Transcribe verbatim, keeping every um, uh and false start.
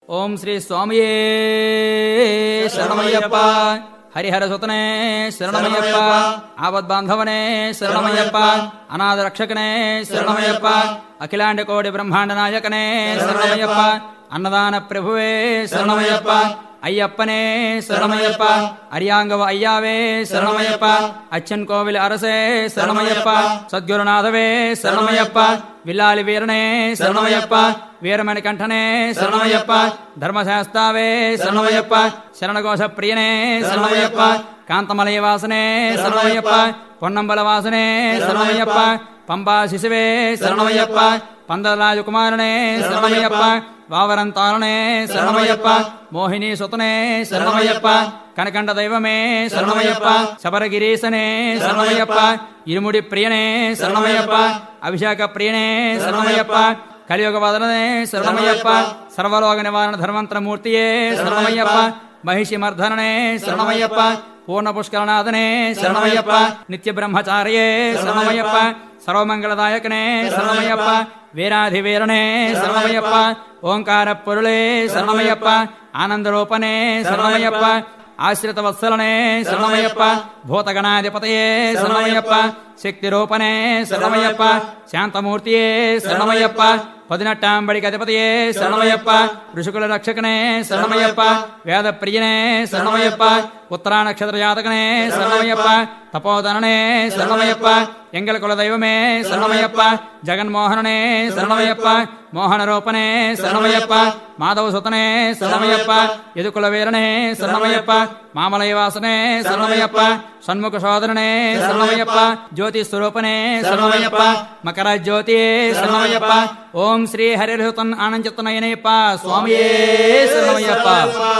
ఓం శ్రీ స్వామియే శరణమయ్యప్ప. హరిహర సుతనే శరణమయ్యప్ప. ఆపద్బాంధవనే శరణమయ్యప్ప. అనాథ రక్షకనే శరణమయ్యప్ప. అఖిలాండ కోటి బ్రహ్మాండ నాయకనే శరణమయ్యప్ప. అన్నదాన ప్రభువే శరణమయ్యప్ప. అయ్యప్పనే శరణమయ్యప్ప. అరియాంగవ అయ్యావే శరణమయ్యప్ప. అచ్చన్ కోవిల అరసే శరణమయ్యప్ప. సద్గురునాథవే శరణమయ్యప్ప. విల్లాలి వీరనే శరణమయ్యప్ప. వీరమణి కంఠనే శరణమయ్యప్ప. ధర్మశాస్త్రావే శరణమయ్యప్ప. శరణఘోష ప్రియనే శరణమయ్యప్ప. కాంతమలయ వాసనే శరణమయ్యప్ప. పొన్నంబల వాసనే శరణమయ్యప్ప. పంబా శిశువే శరణమయ్యప్ప. పందరాజు కుమారునే శరణమయ్యప్ప. వావరంతాలనే శరణమయ్యప్ప. మోహిని సుతనే శరణమయ్యప్ప. కనకండ దైవమే శరణమయ్యప్ప. శబరగిరీశనే శరణమయ్యప్ప. ఇరుముడి ప్రియనే శరణమయ్యప్ప. అభిషేక ప్రియనే శరణమయ్యప్ప. కలియుగ వదననే శరణమయ్యప్ప. సర్వలోక నివారణ ధర్మంత్రమూర్తియే శరణమయ్యప్ప. మహిషి మర్ధననే శరణమయ్యప్ప. పూర్ణ పుష్కరనాథనే శరణమయ్యప్ప. నిత్య బ్రహ్మచారియే శరణమయ్యప్ప. సర్వమంగళదాయకనే శరణమయ్యప్ప. వీరాధివీరనే శరణమయ్యప్ప. ఓంకార పొరులే శరణమయ్యప్ప. ఆనందరూపనే శరణమయ్యప్ప. ఆశ్రిత వత్సలనే శరణమయ్యప్ప. భూతగణాధిపతయే శరణమయ్యప్ప. శక్తి రూపనే శరణమయ్యప్ప. శాంతమూర్తియే శరణమయ్యప్ప. పదినెట్టాంబడికి అధిపతియే శరణమయ్యప్ప. ఋషుకుల రక్షకనే శరణమయ్యప్ప. వేద ప్రియనే శరణమయ్యప్ప. ఉత్తరా నక్షత్ర జాతకనే శరణమయ్యప్ప. తపోధననే శరణమయ్యప్ప. ఎంగల కుల దైవమే శరణమయ్యప్ప. జగన్మోహననే శరణమయ్యప్ప. మోహన రూపనే శరణమయ్యప్ప. మాధవ సుతనే శరణమయ్యప్ప. యదుకుల వీరనే శరణమయ్యప్ప. మామలయ వాసనే శరణమయ్యప్ప. షణ్ముఖ సోదరనే శరణమయ్యప్ప. జ్యోతి స్వరూపనే శరణమయ్యప్ప. మకర జ్యోతి శరణమయ్యప్ప. ఓం శ్రీ హరిహృతన్ ఆనందనయనయ్యప్ప స్వామియే శరణమయ్యప్ప.